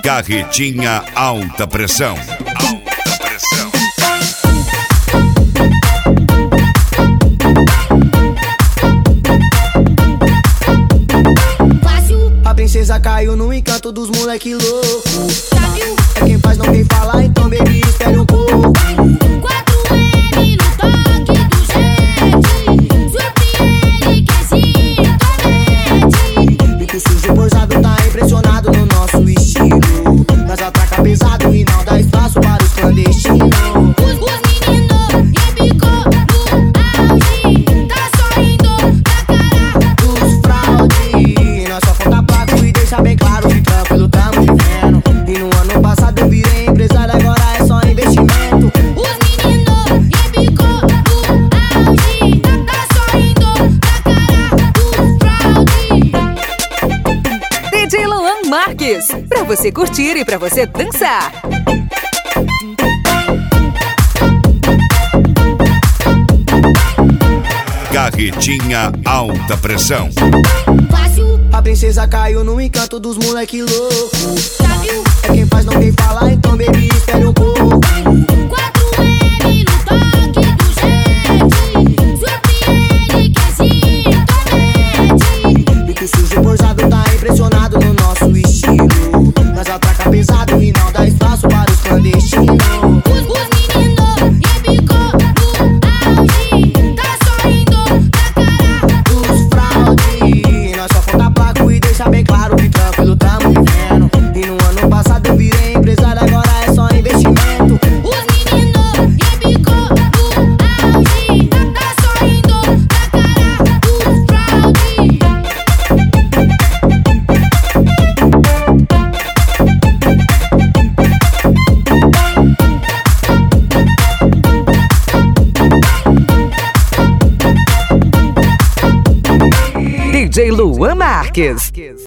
Carretinha alta pressão. Alta pressão. A princesa caiu no encanto dos moleque louco. É quem faz, não quem fala, então baby, espere um pouco. 4M no toque do jet. Surpreende quem se intromete. Bico sujo posado tá impressionado no nosso estilo. Nós atraca pesado e não dá espaço para os clandestinos. Os meninos embicou no auge. Tá sorrindo da cara Dos fraude, nós só conta placo e deixa bem claro que tranquilo tamo vivendo. E no ano passado eu virei empresário, agora é só investimento. Os meninos embicou no auge. Tá sorrindo da cara dos fraude. DJ Luan Marques, pra você curtir e pra você dançar. Carretinha alta pressão. Fácil, A princesa caiu no encanto dos moleque louco. já viu? É quem faz, não quem fala, então baby, espere um pouco. 4M no toque do jet. Surpreende quem se intromete. Bico sujo posado tá impressionado no nosso estilo. Nós atraca pesado e não dá espaço para os clandestinos. Os meninos embicou no auge. Tá sorrindo da cara Dos fraude, nós só conta placo e deixa bem claro que tranquilo tamo vivendo. E no ano passado eu virei empresário, agora é só investimento. Os meninos embicou no auge. Tá sorrindo da cara dos fraude. DJ Luan Marques.